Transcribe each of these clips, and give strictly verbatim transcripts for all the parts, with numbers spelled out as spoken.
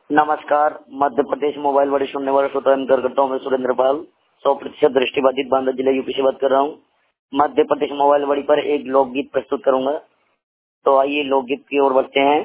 नमस्कार। मध्य प्रदेश मोबाइल बड़े सुनने वाले श्रोता करता हूँ मैं सुरेंद्र पाल, सौ प्रतिशत दृष्टिबाधित बांदा जिला यूपी से बात कर रहा हूँ। मध्य प्रदेश मोबाइल बड़ी पर एक लोकगीत प्रस्तुत करूंगा, तो आइए लोकगीत की ओर बढ़ते हैं।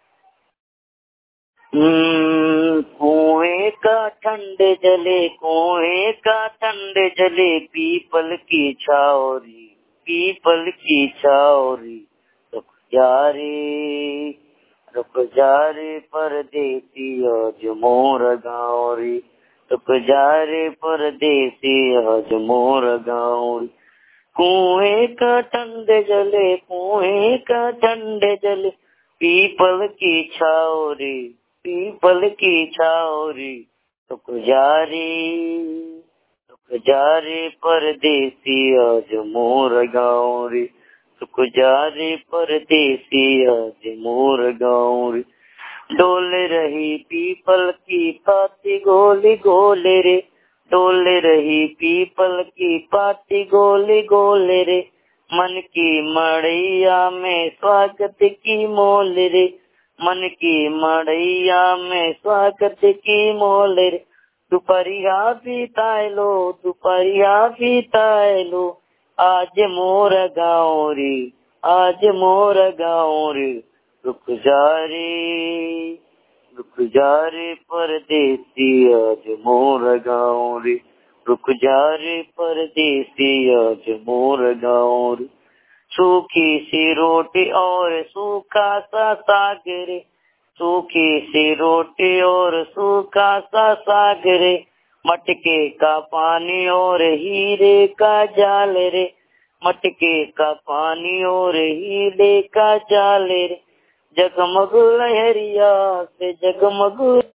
कुएं का ठंडे जले, कुएं का ठंडे जले, पीपल की छावरी, पीपल की छावरी, रुक जा रे, रुक जा रे परदेसी आज मोर गाँव रे, रुक जा रे परदेसी आज मोर गाँव रे। कुएं का ठंडे जले, कुएं का ठंडे जले, पीपल की छावरी, पीपल की छावरी, रुक जा रे, रुक जा रे परदेसी आज मोर गाँव रे, रुक जा रे परदेसी आज मोर गाँव रे। डोल रही पीपल की पाती गोली गोले रे, डोल रही पीपल की पाती गोली गोले रे, मन की मड़ैया में स्वागत की मोल रे, मन की मड़ैया में स्वागत की मोल रे। दुपहरिया बिताए लो, दुपहरिया बिताए लो, आज मोर गाँव रे, आज मोर गाँव रे, रुक जा रे, रुक जा रे परदेसी आज मोर गाँव रे, रुक जा रे परदेसी आज मोर गाँव रे। सूखी सी रोटी और सूखा सा साग रे, सूखी सी रोटी और सूखा सा साग रे, मटके का पानी और हीरे का जाल रे, मटके का पानी और हीरे का जाल रे, जगमग लहरिया से जगमग